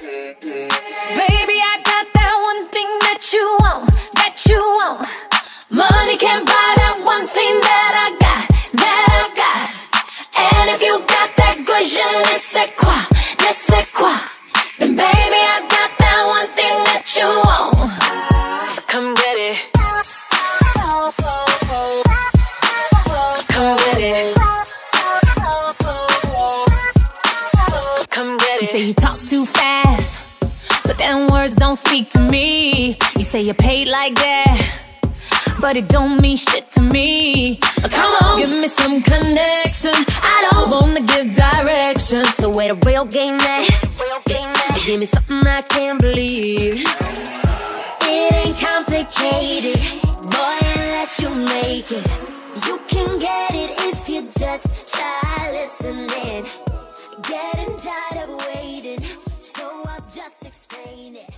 Baby, I got that one thing that you want, that you want. Money can't buy that one thing that I got, that I got. And if you got that good, je ne sais quoi, then baby, I got that one thing that you want. So come get it. So come get it. So come get it. You say you talk too fast, but then words don't speak to me. You say you're paid like that, but it don't mean shit to me. Come on, give me some connection. I don't wanna give direction. So where the real game at? Give me something I can't believe. It ain't complicated, boy, unless you make it. You can get it if you just try listening. Getting tired of waiting, so I'll just explain it.